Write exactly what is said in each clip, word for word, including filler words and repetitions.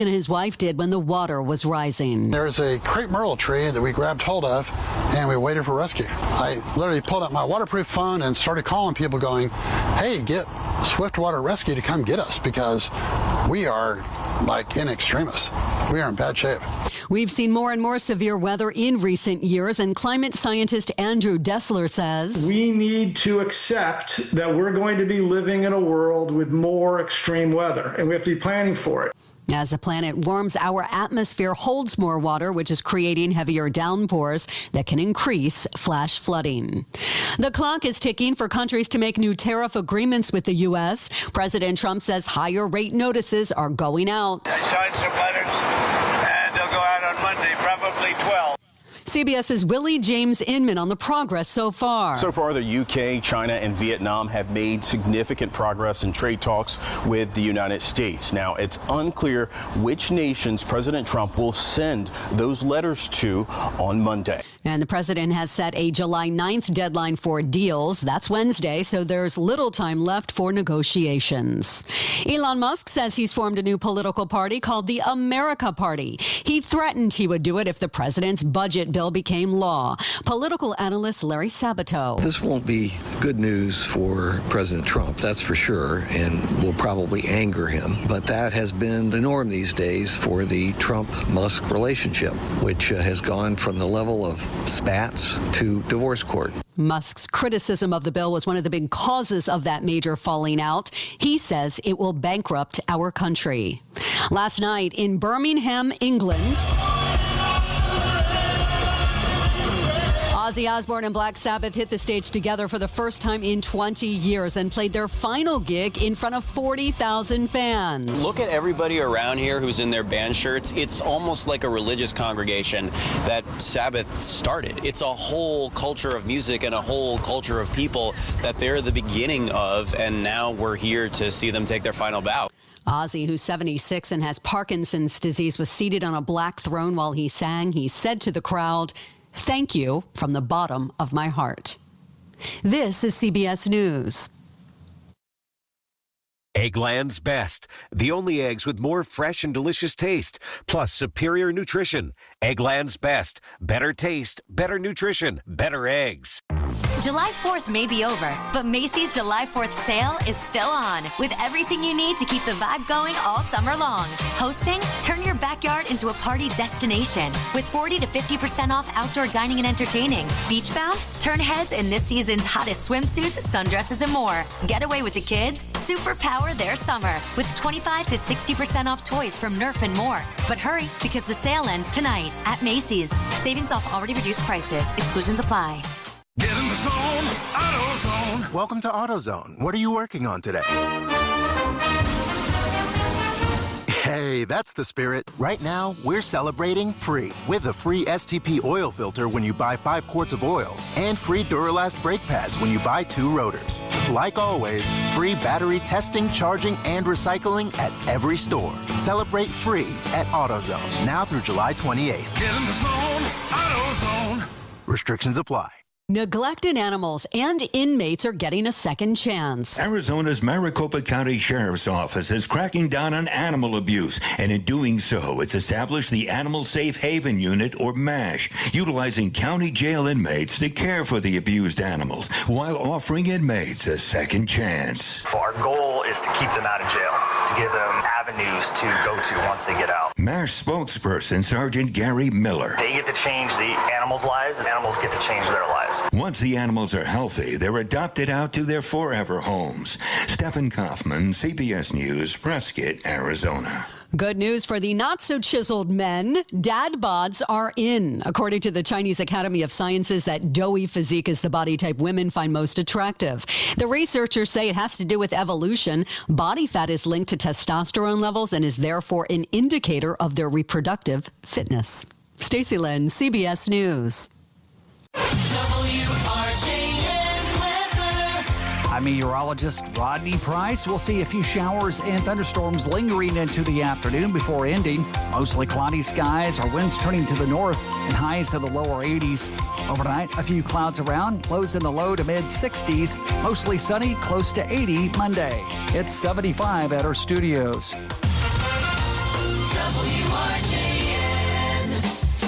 and his wife did when the water was rising. There's a crepe myrtle tree that we grabbed hold of, and we waited for rescue. I literally pulled up my waterproof phone and started calling people going, hey, get Swiftwater Rescue to come get us, because we are like in extremis. We are in bad shape. We've seen more and more severe weather in recent years, and climate scientist Andrew Dessler says we need to accept that we're going to be living in a world with more extreme weather, and we have to be planning for it. As the planet warms, our atmosphere holds more water, which is creating heavier downpours that can increase flash flooding. The clock is ticking for countries to make new tariff agreements with the U S. President Trump says higher rate notices are going out. I signed some letters, and they'll go out on Monday, probably twelve. CBS's Willie James Inman on the progress so far. So far, the U K, China, and Vietnam have made significant progress in trade talks with the United States. Now, it's unclear which nations President Trump will send those letters to on Monday. And the president has set a July ninth deadline for deals. That's Wednesday, so there's little time left for negotiations. Elon Musk says he's formed a new political party called the America Party. He threatened he would do it if the president's budget bill became law. Political analyst Larry Sabato. This won't be good news for President Trump, that's for sure, and will probably anger him. But that has been the norm these days for the Trump-Musk relationship, which uh, has gone from the level of spats to divorce court. Musk's criticism of the bill was one of the big causes of that major falling out. He says it will bankrupt our country. Last night in Birmingham, England, Ozzy Osbourne and Black Sabbath hit the stage together for the first time in twenty years and played their final gig in front of forty thousand fans. Look at everybody around here who's in their band shirts. It's almost like a religious congregation that Sabbath started. It's a whole culture of music and a whole culture of people that they're the beginning of, and now we're here to see them take their final bow. Ozzy, who's seventy-six and has Parkinson's disease, was seated on a black throne while he sang. He said to the crowd, "Thank you from the bottom of my heart." This is C B S News. Eggland's Best, the only eggs with more fresh and delicious taste, plus superior nutrition. Eggland's Best, better taste, better nutrition, better eggs. July fourth may be over, but Macy's July fourth sale is still on, with everything you need to keep the vibe going all summer long. Hosting? Turn your backyard into a party destination with forty to fifty percent off outdoor dining and entertaining. Beachbound? Turn heads in this season's hottest swimsuits, sundresses, and more. Get away with the kids? Superpower their summer with twenty-five to sixty percent off toys from Nerf and more. But hurry, because the sale ends tonight at Macy's. Savings off already reduced prices. Exclusions apply. Get in the zone, AutoZone. Welcome to AutoZone. What are you working on today? Hey, that's the spirit. Right now, we're celebrating free with a free S T P oil filter when you buy five quarts of oil and free Duralast brake pads when you buy two rotors. Like always, free battery testing, charging, and recycling at every store. Celebrate free at AutoZone now through July twenty-eighth. Get in the zone, AutoZone. Restrictions apply. Neglected animals and inmates are getting a second chance. Arizona's Maricopa County Sheriff's Office is cracking down on animal abuse, and in doing so, it's established the Animal Safe Haven Unit, or MASH, utilizing county jail inmates to care for the abused animals while offering inmates a second chance. Our goal is to keep them out of jail, to give them avenues to go to once they get out. MASH spokesperson Sergeant Gary Miller. They get to change the animals' lives, and animals get to change their lives. Once the animals are healthy, they're adopted out to their forever homes. Stephen Kaufman, C B S News, Prescott, Arizona. Good news for the not-so-chiseled men. Dad bods are in. According to the Chinese Academy of Sciences, that doughy physique is the body type women find most attractive. The researchers say it has to do with evolution. Body fat is linked to testosterone levels and is therefore an indicator of their reproductive fitness. Stacey Lynn, C B S News. I'm meteorologist Rodney Price. We'll see a few showers and thunderstorms lingering into the afternoon before ending. Mostly cloudy skies, our winds turning to the north and highs to the lower eighties. Overnight, a few clouds around, lows in the low to mid sixties. Mostly sunny, close to eighty Monday. It's seventy-five at our studios. W R J N.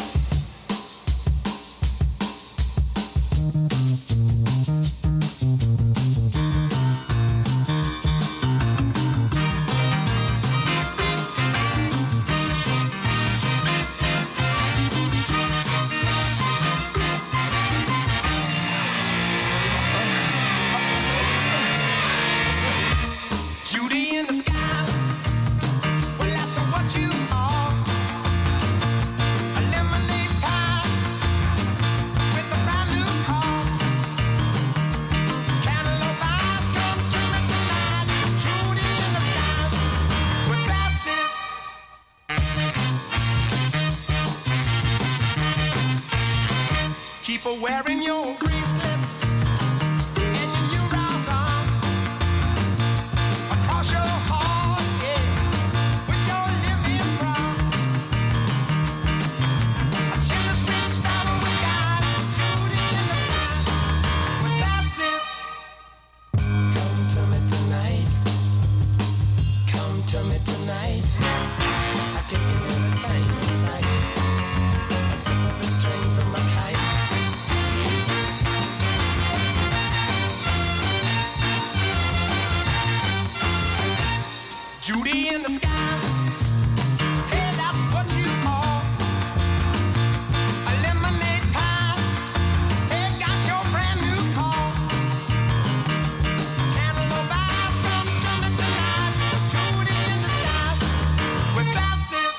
Judy in the sky. Well, that's what you are. A lemonade pie with a brand new car. Cantaloupe eyes come to me tonight. Judy in the sky with glasses. Keep her wearing your bracelets and your new round arm. Across your heart, yeah, with your living brown. A chimney sweet sparrow we got, Judy in the sky, with glasses. Come to me tonight, come to me tonight. I take everything in sight, except for the strings of my kite. Judy in the sky. Hey, that's what you call a lemonade pie. Hey, got your brand new car. Cantaloupe eyes come to me tonight. Judy in the sky with glasses.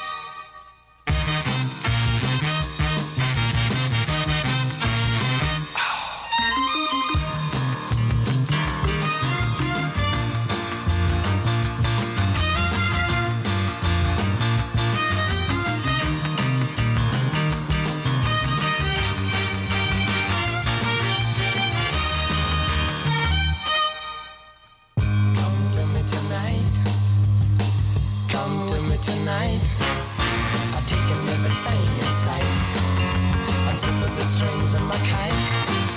Come to me tonight. Come to me tonight. I've taken everything in sight. Unzip the strings of my kite.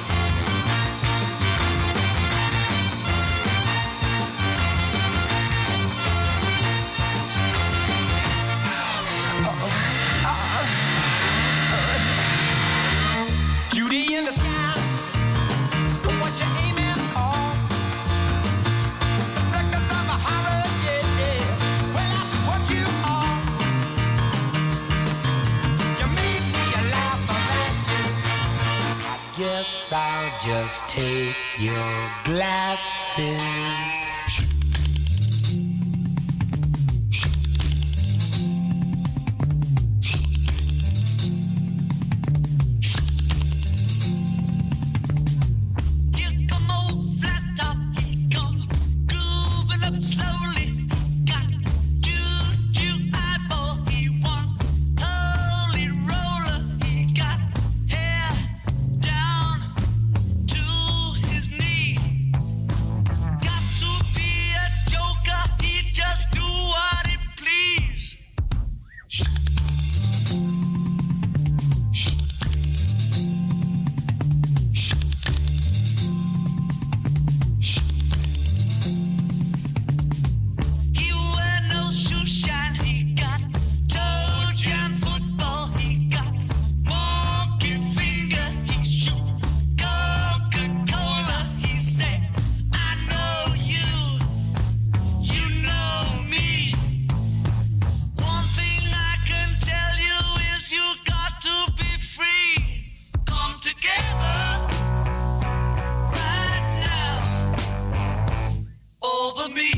Judy in the sky. What you aiming for? The circus of a horror, yeah, yeah. Well, that's what you are. You make me laugh at you. I guess I'll just take your glasses. Here come old flat top, he come grooving up slowly. Got juju eyeball, he want holy roller. He got hair down to his knee. Got to be a joker, he just do what he please. He wear no shoe shine, he got toe jam football, he got monkey finger, he shoot Coca-Cola, he say, I know you, you know me. One thing I can tell you is you got to be free. Come together right now over me.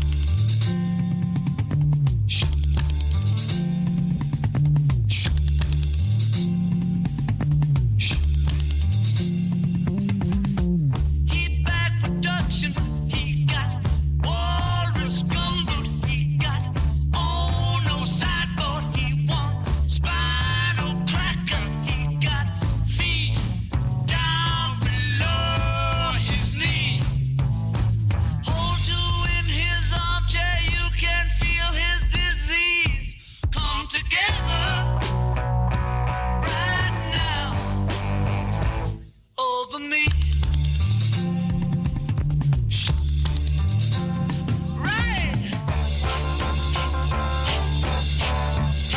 He bad production, he got walrus gumboot, he got on no sideboard, he want spinal cracker, he got feet down below his knee. Hold you in his armchair, you can feel his disease. Come together right now over me. Right.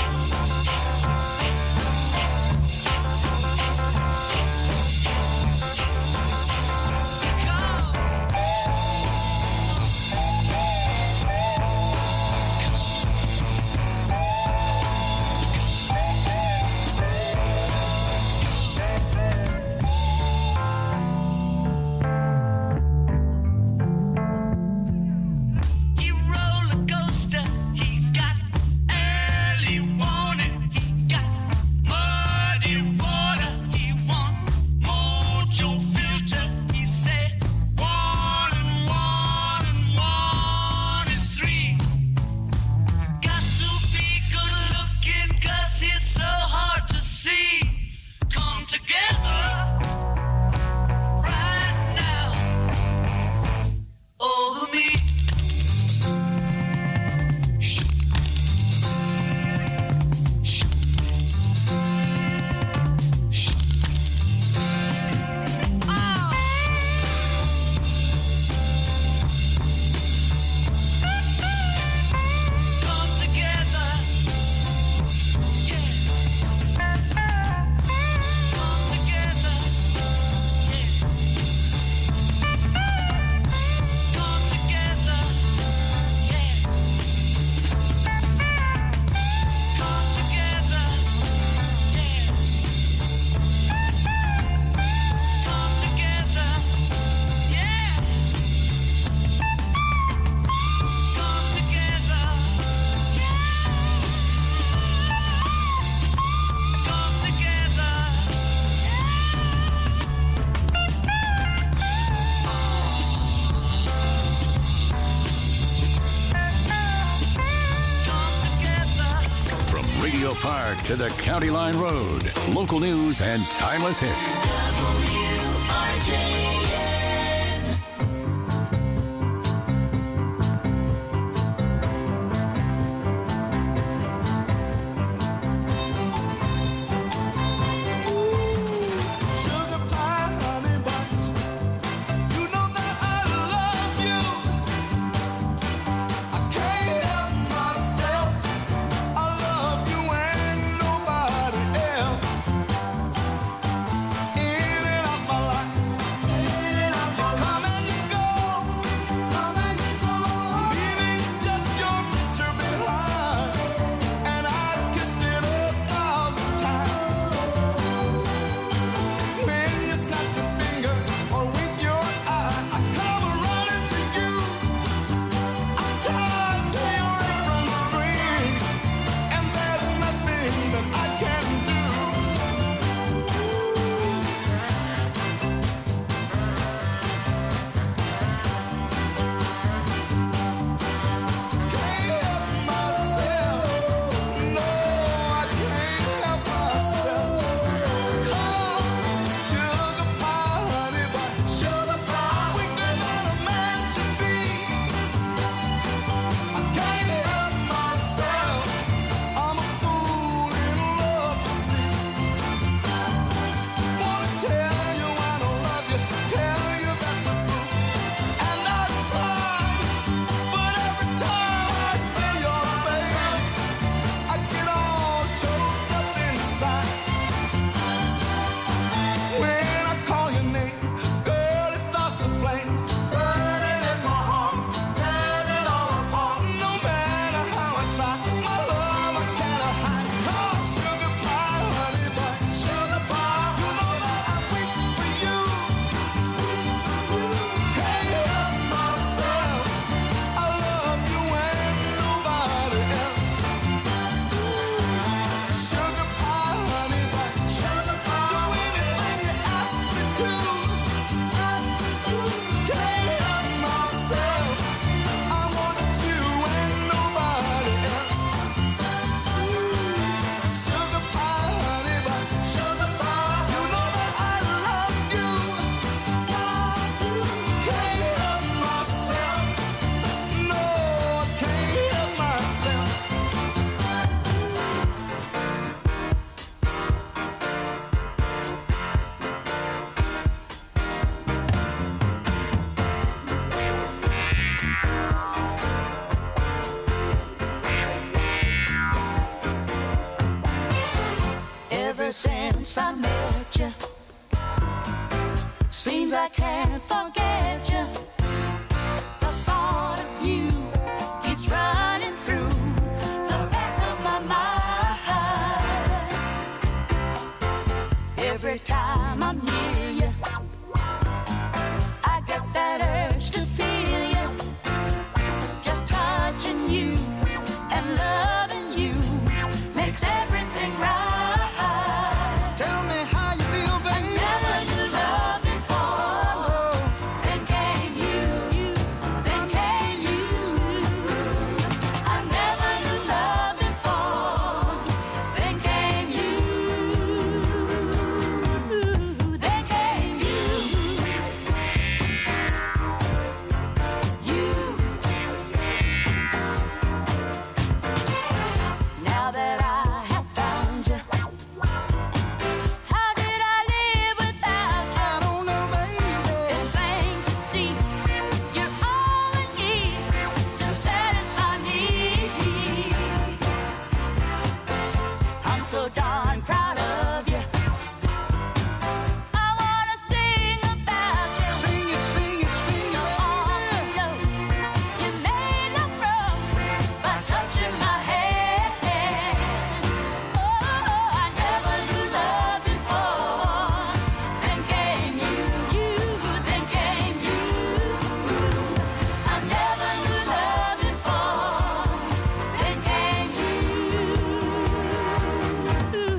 Radio Park to the County Line Road. Local news and timeless hits. W R J N. Sugar pie, honey buns. You know that I love you. I can't help myself. I love you and nobody else. In and out my life. You come and you go. Leaving just your picture behind. And I've kissed it a thousand times. When you snap your finger or wink your eye, I come running to you. I'm tied to your apron string, and there's nothing that I can do. Can't help myself. No, I can't help myself. Come, sugar pie, honey bun. Sugar pie. I'm weaker than a man should be. I can't help myself. I'm a fool in love to see. Wanna tell you I don't love you, tell you that the proof. And I try, but every time I see your face, I get all choked up inside. When I call your name, girl, it starts to flame. Burning in my heart, tearing all apart. No matter how I try, my love I cannot hide. Come, sugar pie, honey bun. Sugar pie. You know that I'm weak for you. Can't help myself. I love you and nobody else. Sugar pie, honey bun. Sugar pie. Do anything you ask me to. Can't help myself. I want you and nobody else. Sugar pie, honey bun. Sugar pie. You know that I love you. Can't help myself. No, I can't help myself. Ever since I met you, seems I can't forget you. The thought of you keeps running through the back of my mind. Every time I'm near you, I get that urge to feel you. Just touching you and loving you makes everything right. Tell me how you feel, baby. Never knew love before. Then came you, then came you. I never knew love before. Then came you, then came you. You. Now that I have found you, how did I live without you? I don't know, baby. It's plain to see you're all I need to satisfy me. I'm so darn proud of you. I wanna sing about you. Sing it, sing it, sing it, All baby. alone, you made love wrong by touching my hand. Oh, I never knew love before. Then came you, then came you. I never knew love before. Then came you.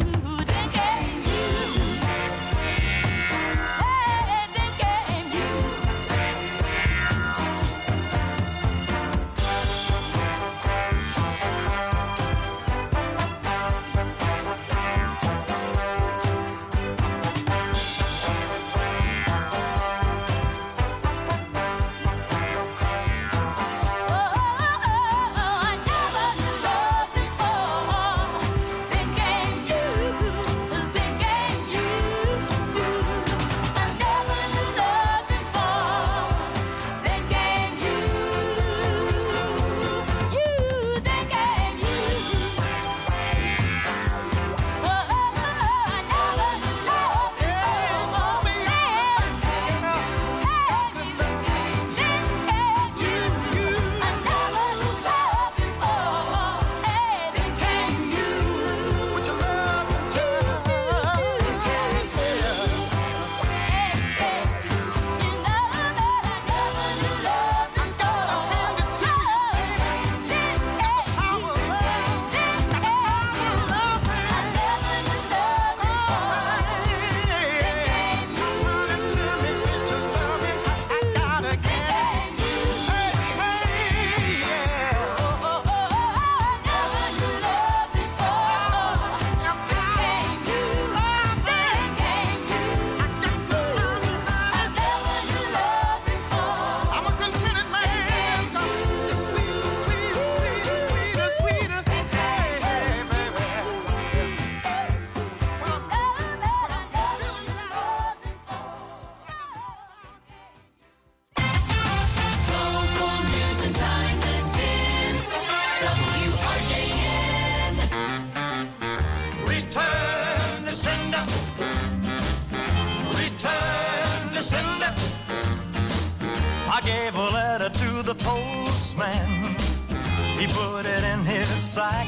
man. He put it in his sack.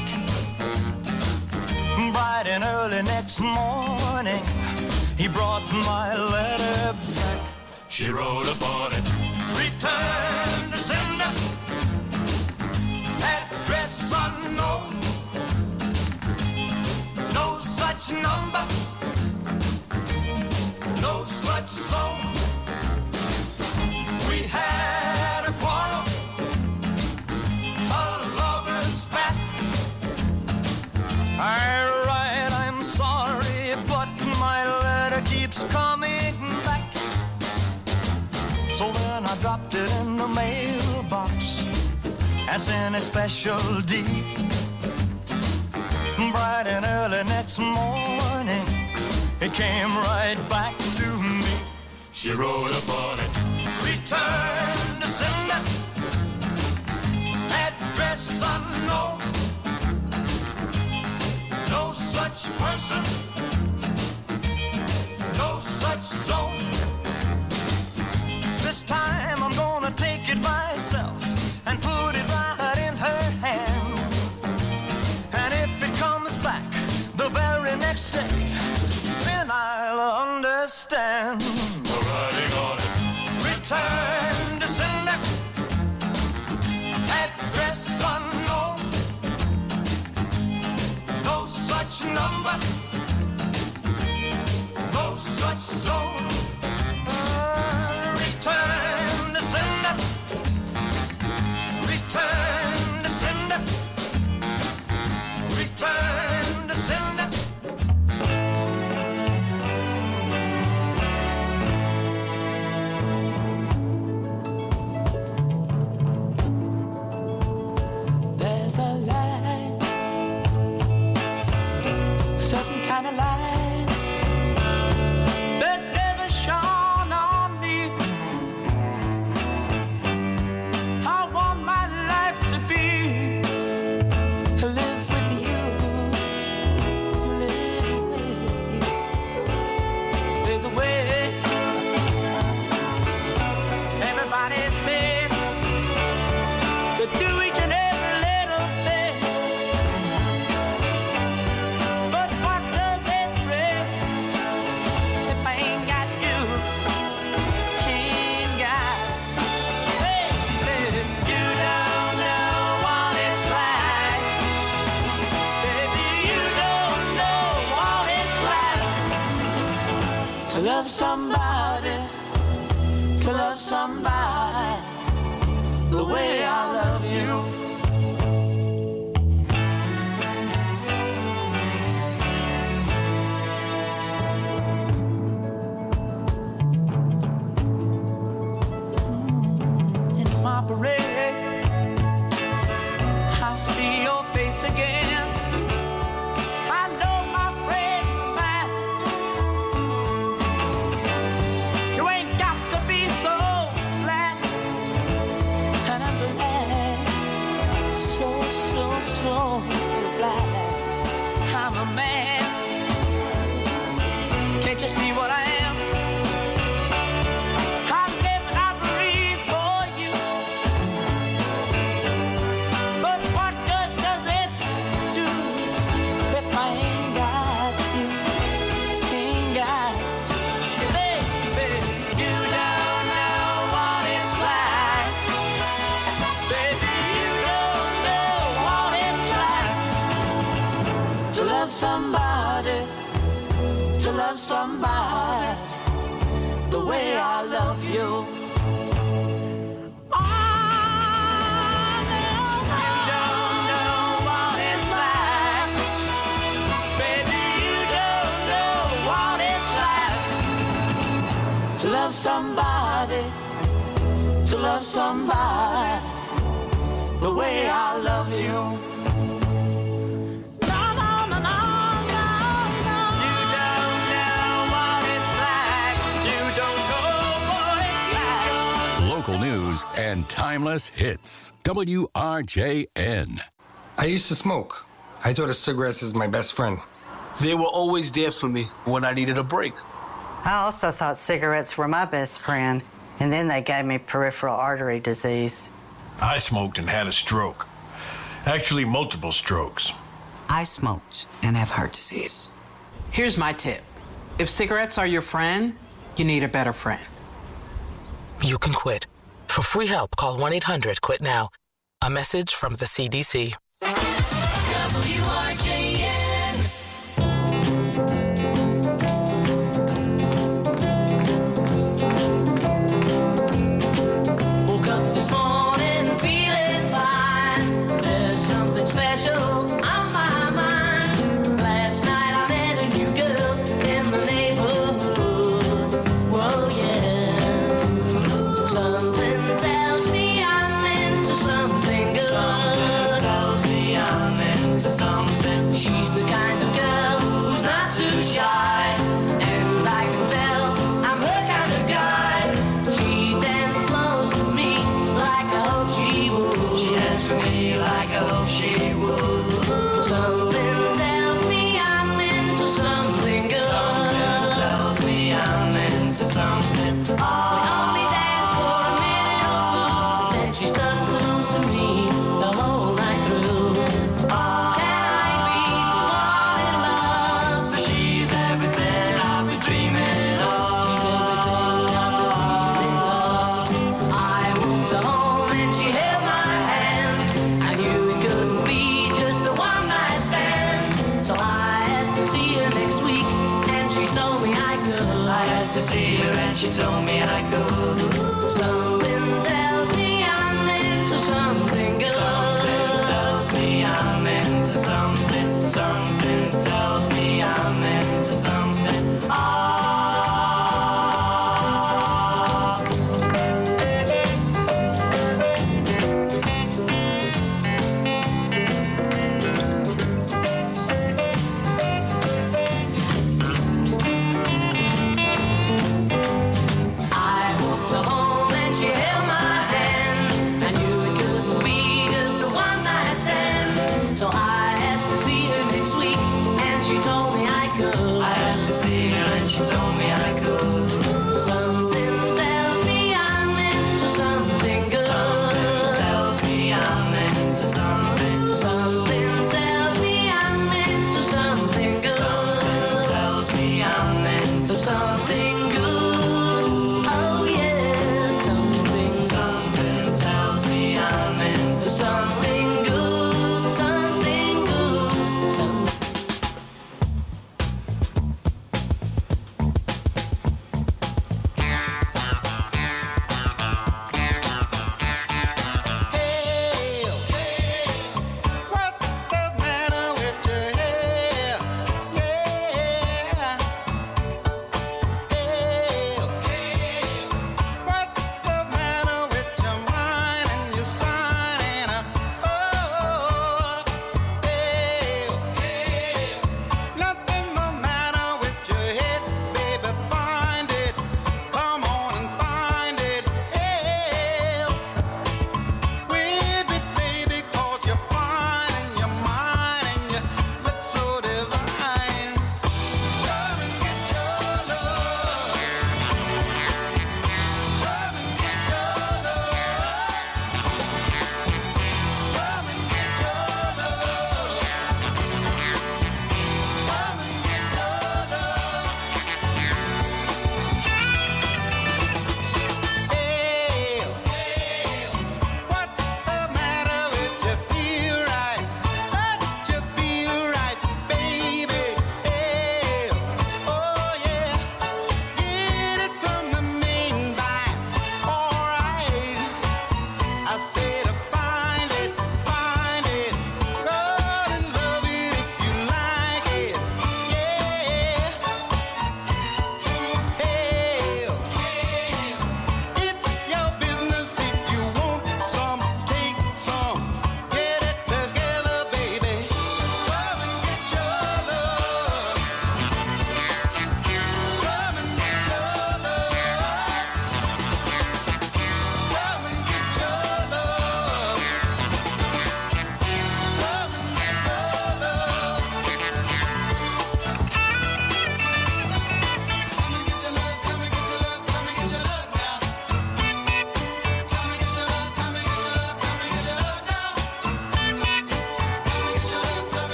Bright and early next morning, he brought my letter back. She wrote upon it, Return to sender, address unknown, no such number, no such zone. We had a quarrel, a lover's spat. I write, I'm sorry, but my letter keeps coming back. So then I dropped it in the mailbox as in a special deed. Bright and early next morning, it came right back to me. she wrote upon it. Return to sender, address unknown, no such person, no such zone. This time I'm gonna take it myself and put it right in her hand. And if it comes back the very next day, then I'll understand. The writing on it. Return to sender, address unknown, no such number, no such zone. Uh, return to sender, return to sender, return to sender. There's a light, a certain kind of light that never shone on me. I want my life to be live with you, live with you. There's a way. Everybody said to do each and every little thing. But what does it bring if I ain't got you? Ain't got, baby, you don't know what it's like. Baby, you don't know what it's like to love somebody, to love somebody the way I love you. In my parade, I see your face again. I know my friend of mine. You ain't got to be so glad. And I'm glad, so, so, so glad I'm a man. Can't you see what I am? I live and I breathe for you. But what good does it do if I ain't got you? Ain't got you. Baby, you don't know what it's like. Baby, you don't know what it's like to love somebody, to love somebody the way I love you. Oh, no, you don't know what it's like. Baby, you don't know what it's like to love somebody, to love somebody the way I love you. No, no, no, no, no, no. You don't know what it's like. You don't know what it's like. Local news and timeless hits. W R J N. I used to smoke. I thought of cigarettes as my best friend. They were always there for me when I needed a break. I also thought cigarettes were my best friend, and then they gave me peripheral artery disease. I smoked and had a stroke. Actually, multiple strokes. I smoked and have heart disease. Here's my tip. If cigarettes are your friend, you need a better friend. You can quit. For free help, call one eight hundred quit now. A message from the C D C. W R J N. Woke up this morning feeling fine. There's something special on my mind. Last night I met a new girl in the neighborhood. Whoa, yeah. Something tells me I'm into something good. Something tells me I'm into something. She's the kind of girl who's not too shy. And I can tell I'm her kind of guy. She dances close to me like I hope she would. She dances for me like I hope she would. Something tells me I'm into something good. Something tells me I'm into something. We only dance for a minute or two, then she stuck close to me the whole night through. Can I be the one in love? For she's everything I've been dreaming of. She's everything I've been dreaming of. I moved her home and she held my hand. I knew it couldn't be just a one night stand. So I asked to see her next week, and she told me I could. I asked to see her and she told me I could. Something tells me I'm into something good. Something tells me I'm into something. Something tells me I'm into something. Ah. I walked her home and she held my hand. I knew it couldn't be just a one night stand. So I asked to see her next week, and she told me I could. I asked to see her and she told me I could. Something tells me I'm into something good. Something tells me I'm into something. Something tells me I'm into something good. Something tells me I'm into something good. Oh yeah, something. Something tells me I'm into something good. Something good. Something.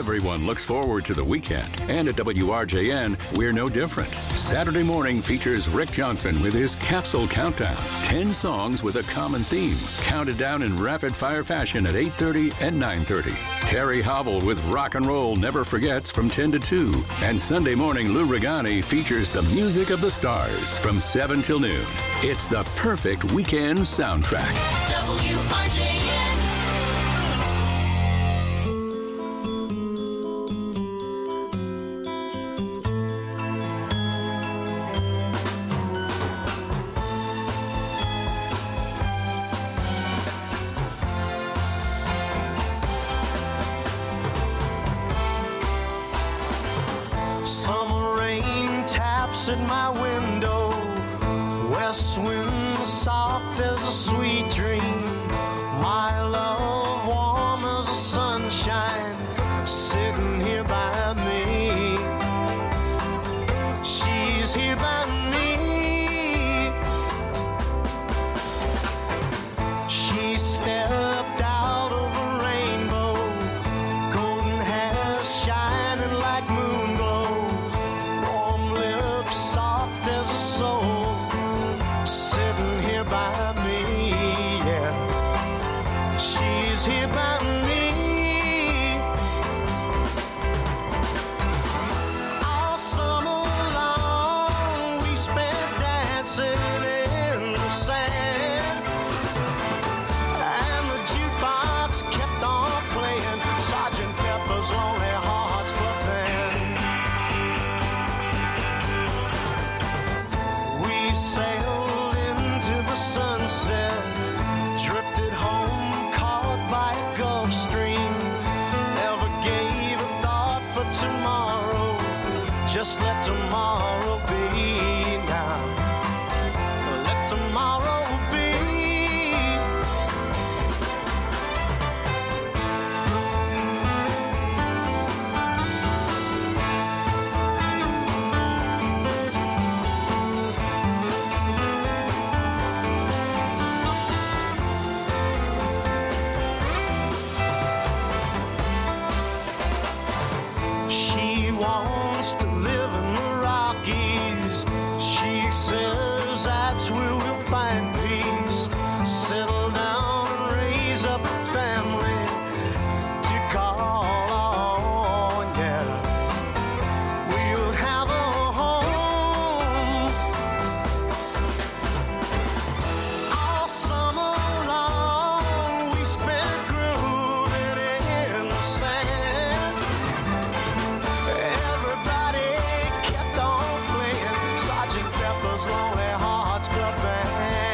Everyone looks forward to the weekend, and at W R J N, we're no different. Saturday morning features Rick Johnson with his Capsule Countdown. Ten songs with a common theme, counted down in rapid-fire fashion at eight thirty and nine thirty. Terry Hobble with Rock and Roll Never Forgets from ten to two. And Sunday morning, Lou Regani features the music of the stars from seven till noon. It's the perfect weekend soundtrack. W R J N. Summer rain taps at my window, west wind soft as a sweet dream, my love warm as the sunshine, sitting here by me. She's here by me. She stepped out of a rainbow, golden hair shining like moon glow, warm lips soft as a soul, sitting here by me, yeah. She's here by me. All summer long we spent dancing in the sand, and the jukebox kept on playing Sergeant Pepper's Lonely Hearts Club Band. We sailed into the sunset, drifted home caught by a Gulf Stream, never gave a thought for tomorrow, just let tomorrow be now. Let tomorrow be. She wants to live in the Rockies. She says that's where we'll find peace. Settle down and raise up a family to call on, yeah. We'll have a home. All summer long we spent grooving in the sand. Everybody kept on playing Sergeant Pepper's Lonely Hearts Club Band.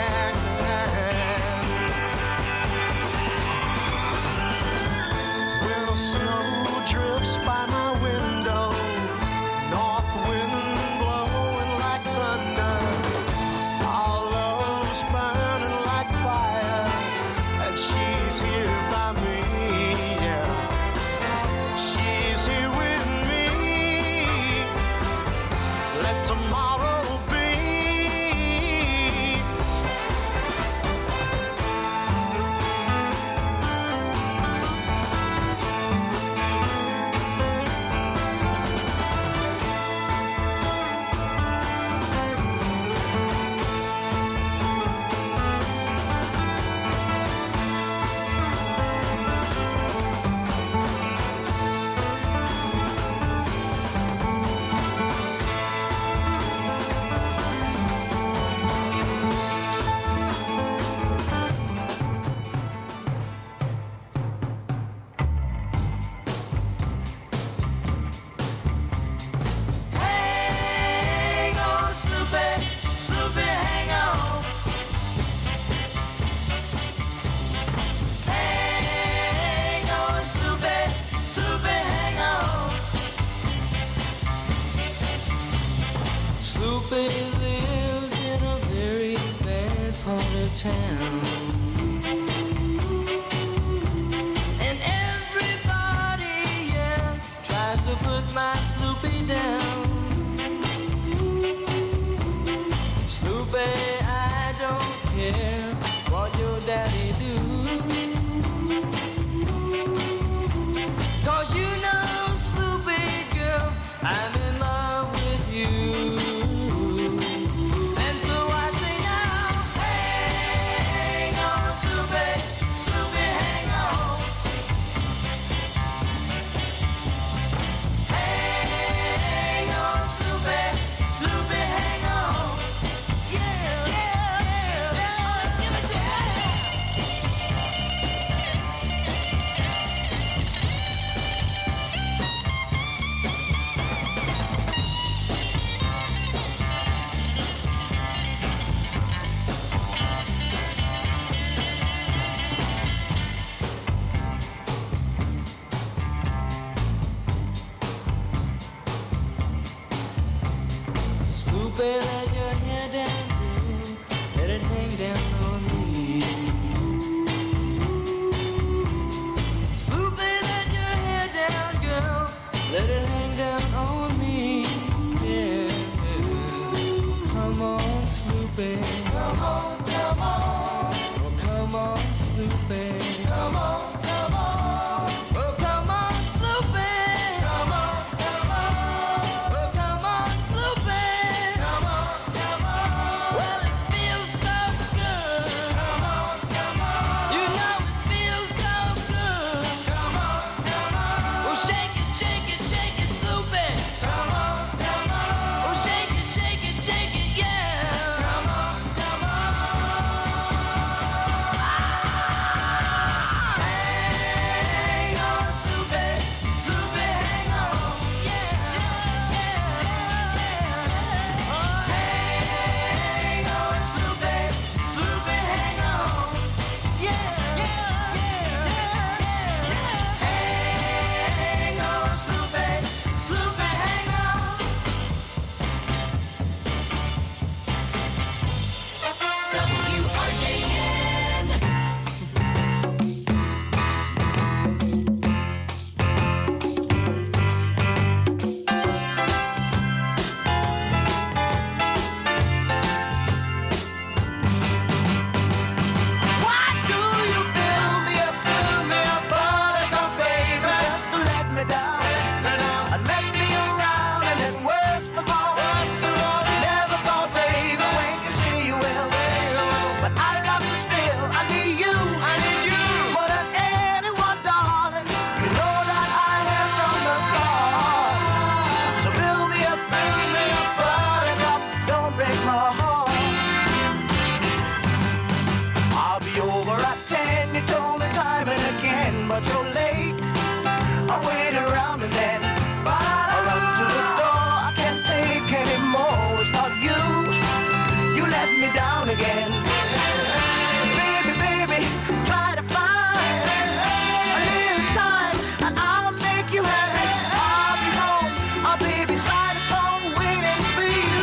When the snow drifts by my window, north wind blowing like thunder, our love's burning like fire, and she's here by me, yeah. She's here with me. Let tomorrow be. Hang on, Snoopy, Snoopy, hang on. Hang on, Snoopy, Snoopy, hang on. Snoopy lives in a very bad part of town, and everybody, yeah, tries to put my Snoopy down. Snoopy, I don't care what your daddy do, 'cause you know Sloopy, let your hair down, girl. Let it hang down on me. Sloopy, let your hair down, girl. Let it hang down on me. Yeah. Come on, Sloopy. Come on, come on. Oh, come on, Sloopy. Come on, come on. Oh, come on, Sloopy. Come on, come on. Oh, come on, Sloopy. Come on, come on. Well, it feels so good. Come on, come on. You know it feels so good. Come on, come on. Oh, shake it, shake it, shake it, Sloopy. Come on, come on. Oh, shake it, shake it, shake it, yeah. Come on, come on. Hang on, Sloopy, Sloopy, hang on, yeah, yeah, yeah. Oh, hang on, Sloopy, Sloopy, hang on, yeah, yeah, yeah, yeah. Hang on, Sloopy, Sloopy, hang on. W R J N. Why do you build me up, build me up, buttercup, baby, just to let me down, and mess me around, and then worst of all, you never call, baby, when you say you will. But I love you still, I need you, I need you more than anyone, darling. You know that I have from the start. So build me up, build me up, buttercup, don't break my heart. I'll be over at ten, you told me time and again, but you're late. I wait around and then I run to the door. I can't take anymore. It's not you. You let me down again. Baby, baby, try to find a little time and I'll make you happy. I'll be home. I'll be beside the phone waiting for you.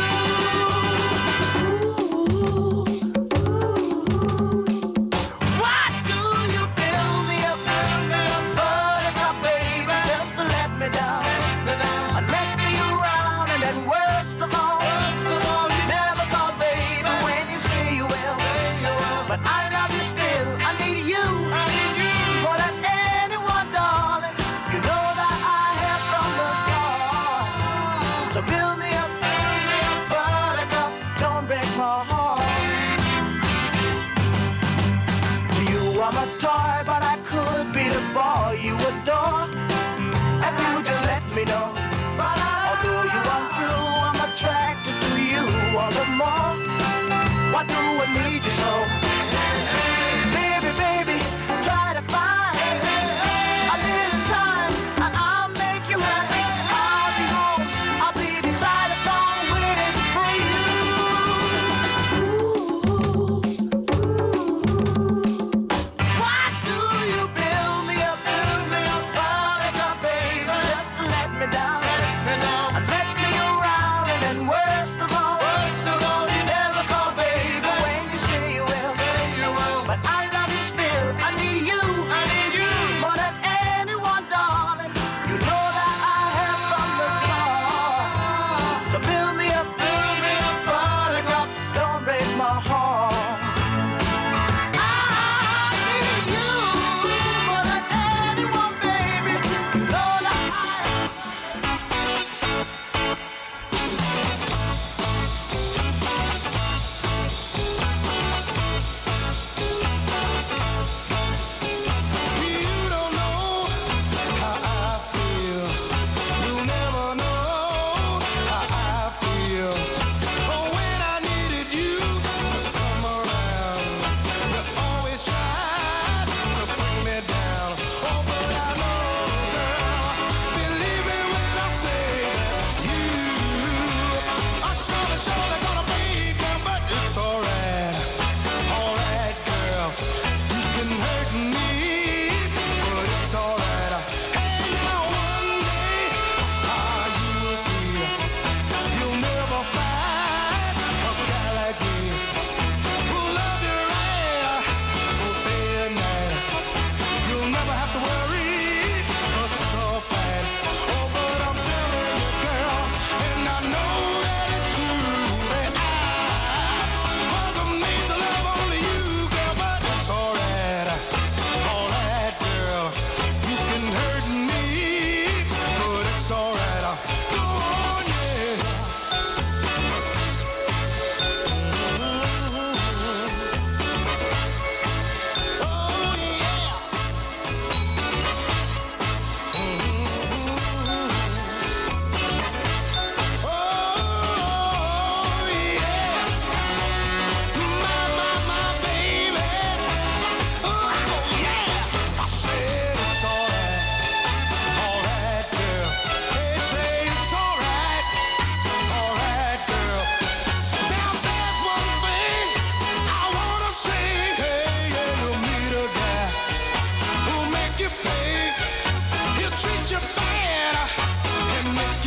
Why do you build me up, build me up, buttercup, baby, just to let me down, and mess me around, and then worst of all, you never call, baby, when you say you will. But I love you still, I need you, I need you more than anyone, darling. You know that I have from the start. So build me up, build me up, buttercup, don't break my heart. You are my toy, but I could be the boy you adore if you just let me know. Although you are true, I'm attracted to you all the more. Why do I need you so? Baby, baby, try to find a little time and I'll make you happy. I'll be home, I'll be beside the phone waiting for you. Why do you build me up, build me up, buttercup, baby, just to let me down, and mess me around, and then worst of all, you never call, baby, when you say you will. But I love you still, I need you, I need you more than anyone, darling. You know that I have from the start. So build me up, build me up, buttercup, don't break my heart. I need you more than anyone, baby. You know that I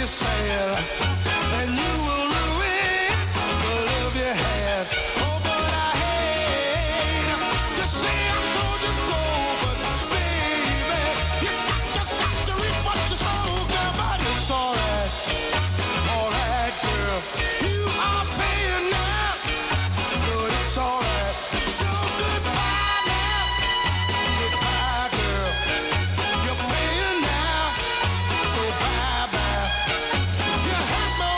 you sad, and you will ruin the love you had. Oh, but I hate to say I told you so, but baby, you got, you got to reap what you sow, girl. But it's alright, alright, girl. You are paying now, but it's alright. So goodbye now, goodbye, girl. You're paying now, so bye bye. You had my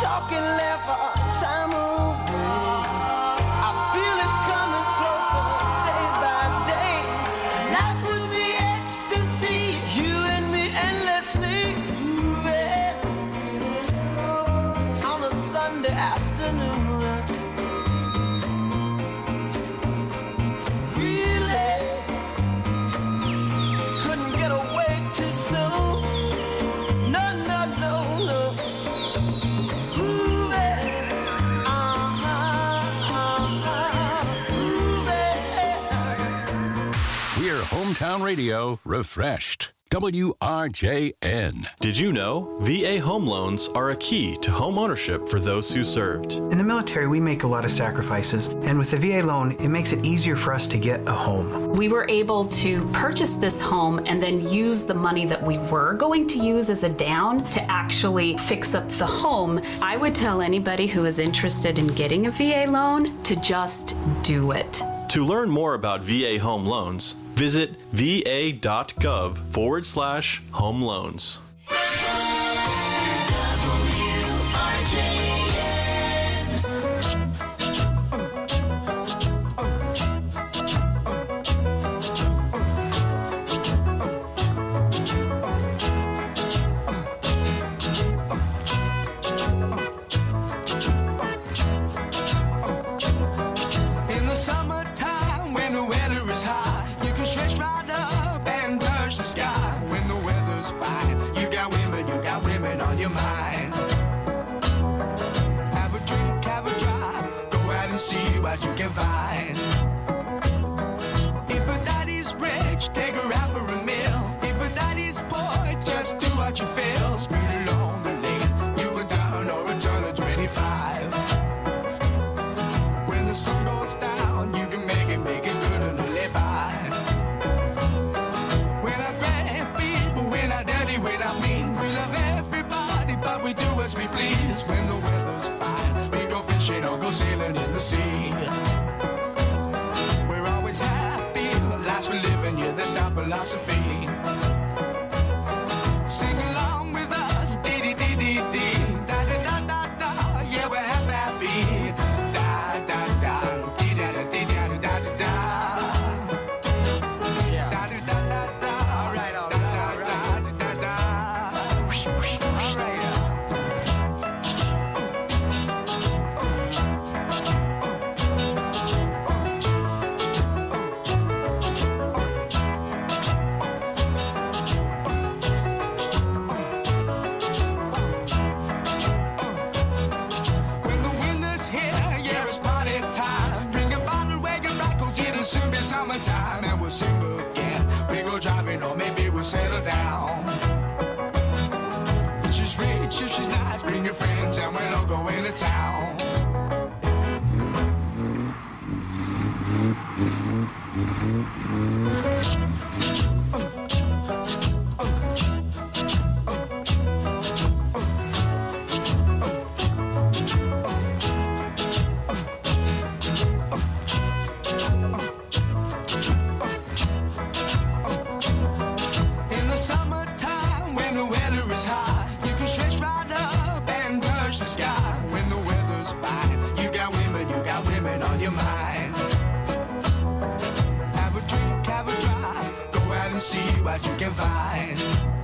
talk and laugh our time away. I feel it coming closer day by day. Life would be ecstasy, you and me endlessly moving on a Sunday afternoon. Really couldn't get away too soon. No, no, no, no. We're Hometown Radio refreshed. W R J N. Did you know V A home loans are a key to home ownership for those who served? In the military, we make a lot of sacrifices, and with the V A loan, it makes it easier for us to get a home. We were able to purchase this home and then use the money that we were going to use as a down to actually fix up the home. I would tell anybody who is interested in getting a V A loan to just do it. To learn more about V A home loans, visit va.gov forward slash home loans. In the summertime, when the weather is high, you can stretch right up and touch the sky. When the weather's fine, you got women, you got women on your mind. Have a drink, have a drive, go out and see what you can find. If a daddy's rich, take her out for a meal. If a daddy's poor, just do what you feel. Speed along the lane, you can turn or a turn of twenty-five. When the sun goes down, you can make it, make it good and live by. When I grab people, when I dirty, when I mean, we love everybody, but we do as we please. When the weather's fine, we go fishing or go sailing in the sea. We're always happy, life's for living, yeah, that's our philosophy. Sing along with us, dee dee dee dee dee, da da da da da, yeah, we're happy. Da da da, dee da da dee da da da da da. Da da da da da, all right, all right, all right, da da da. Whoosh, whoosh, whoosh, all right. When the winter's here, yeah, it's party time. Bring a bottle, wagon back, 'cause it'll soon be summertime. And we'll sing again. We go driving, or maybe we'll settle down. If she's rich, if she's nice, bring your friends, and we'll all go into town. In the summertime, when the weather is high, you can stretch right up and touch the sky. When the weather's fine, you got women, you got women on your mind. Have a drink, have a drive, go out and see what you can find.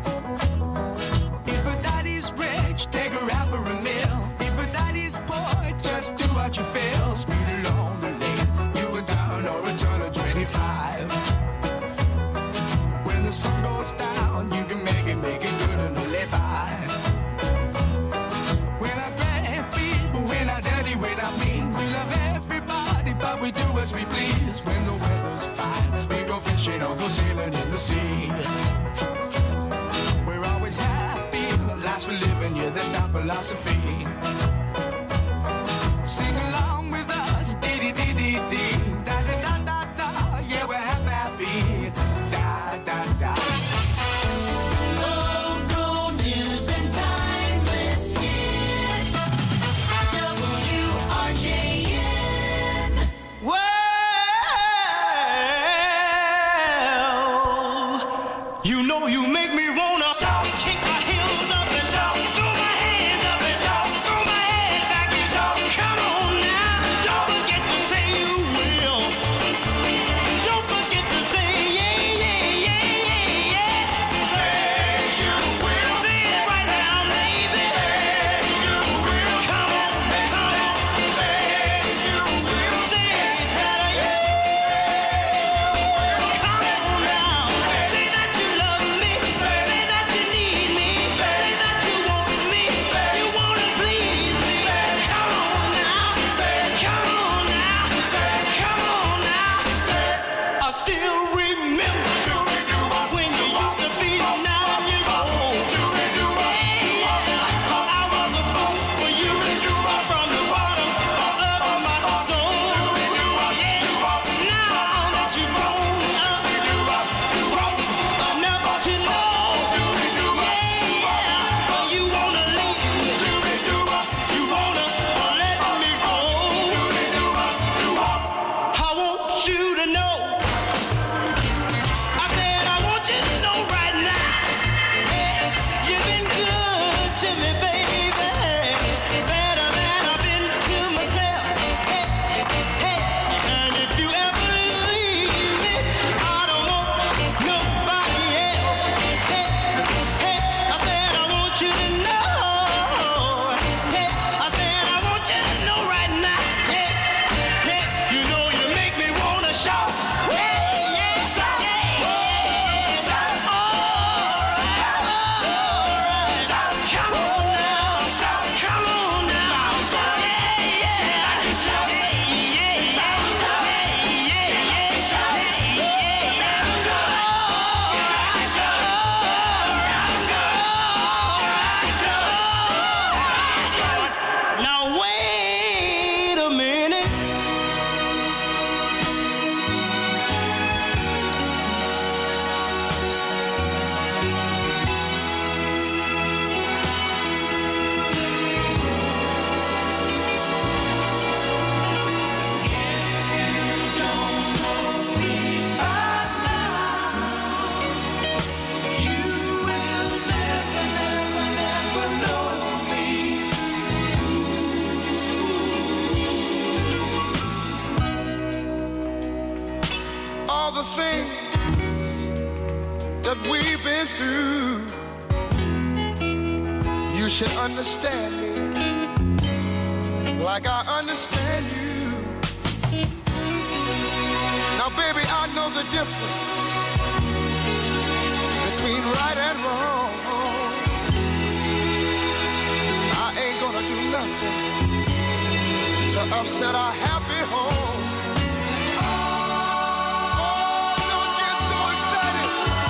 If a daddy's rich, take her out for a meal. If a daddy's poor, just do what you feel. Speed along the lane, you can turn or a turn of twenty-five. When the sun goes down, you can make it, make it good and live by. When I grab people, when I dirty, when I mean, we love everybody, but we do as we please. When the weather's fine, we go fishing or go sailing in the sea. We're always happy, life's for living, yeah, that's our philosophy. Sing along with us, dee dee dee dee dee, da da da da da, yeah, we're happy, da da da. Local news and timeless hits. W R J N. Well, you know you make me wanna shout, kick my heels up and shout, throw my hands up and shout, throw my the things that we've been through, you should understand me like I understand you. Now, baby, I know the difference between right and wrong. I ain't gonna do nothing to upset our happy home. Oh, don't get so excited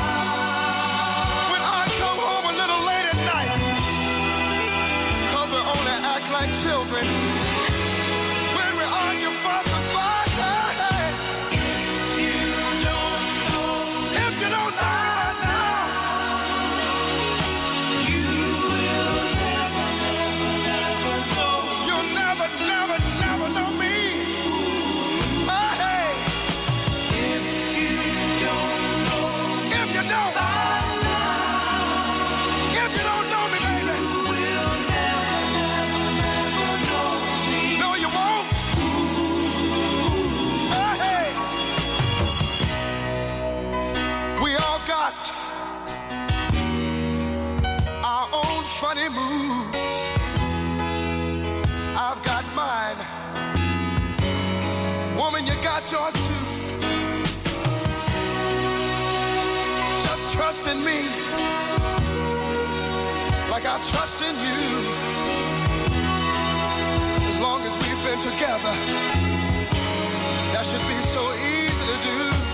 when I come home a little late at night, 'cause we only act like children when we argue, fuss, and fight. If you don't know, if you don't know now, you will never, never, never know. You'll never, never, never know me. Oh, hey. If you don't know, if you don't, if you don't know me, baby, you will never, never, never know me. No, you won't. Oh, hey. We all got our own funny moves. I've got mine. Woman, you got yours too. Just trust in me like I trust in you. As long as we've been together, that should be so easy to do.